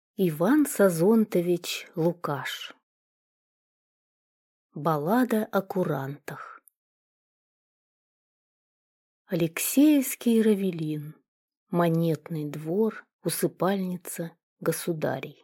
Иван Сазонтович Лукаш. Баллада о курантах. Алексеевский Равелин. Монетный двор, усыпальница государей.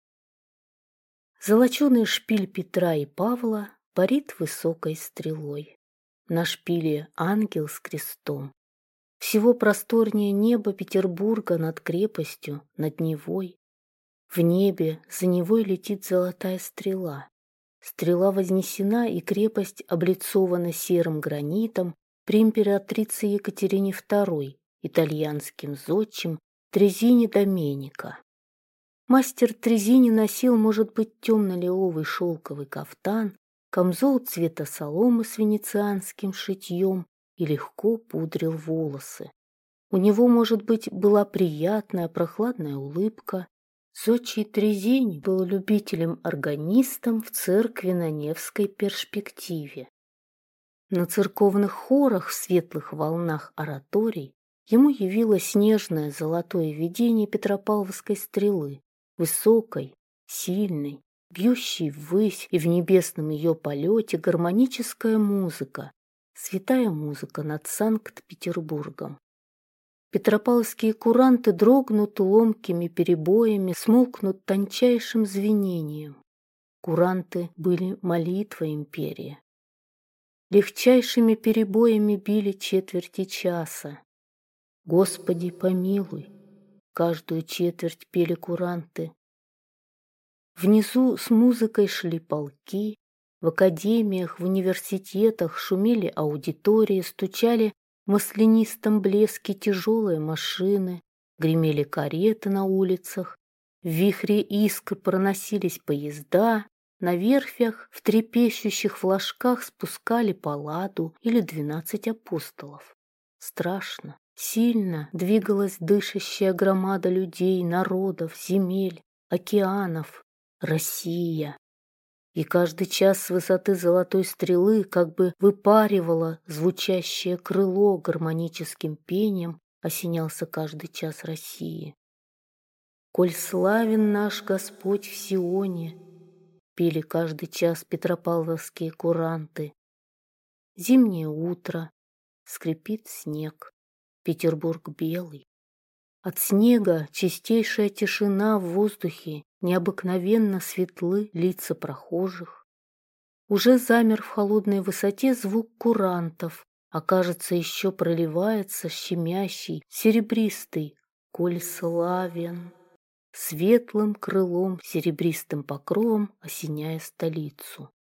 Золоченый шпиль Петра и Павла парит высокой стрелой. На шпиле ангел с крестом. Всего просторнее небо Петербурга над крепостью, над Невой. В небе за Невой летит золотая стрела. Стрела вознесена, и крепость облицована серым гранитом при императрице Екатерине II, итальянским зодчим Трезини Доменико. Мастер Трезини носил, может быть, темно-лиловый шелковый кафтан, камзол цвета соломы с венецианским шитьем и легко пудрил волосы. У него, может быть, была приятная прохладная улыбка. Зодчий Трезини был любителем-органистом в церкви на Невской перспективе. На церковных хорах в светлых волнах ораторий ему явилось нежное золотое видение Петропавловской стрелы, высокой, сильной, бьющей ввысь, и в небесном ее полете гармоническая музыка, святая музыка над Санкт-Петербургом. Петропавловские куранты дрогнут ломкими перебоями, смолкнут тончайшим звенением. Куранты были молитвой империи. Легчайшими перебоями били четверти часа. «Господи, помилуй!» Каждую четверть пели куранты. Внизу с музыкой шли полки, в академиях, в университетах шумели аудитории, стучали в маслянистом блеске тяжелые машины, гремели кареты на улицах, в вихре искр проносились поезда, на верфях в трепещущих флажках спускали Палладу или 12 апостолов. Страшно, сильно двигалась дышащая громада людей, народов, земель, океанов. Россия. И каждый час с высоты золотой стрелы как бы выпаривало звучащее крыло гармоническим пением, осенялся каждый час России. «Коль славен наш Господь в Сионе», пели каждый час петропавловские куранты. Зимнее утро, скрипит снег, Петербург белый. От снега чистейшая тишина в воздухе, необыкновенно светлы лица прохожих. Уже замер в холодной высоте звук курантов, а кажется, еще проливается щемящий, серебристый, коль славен, светлым крылом, серебристым покровом осеняя столицу.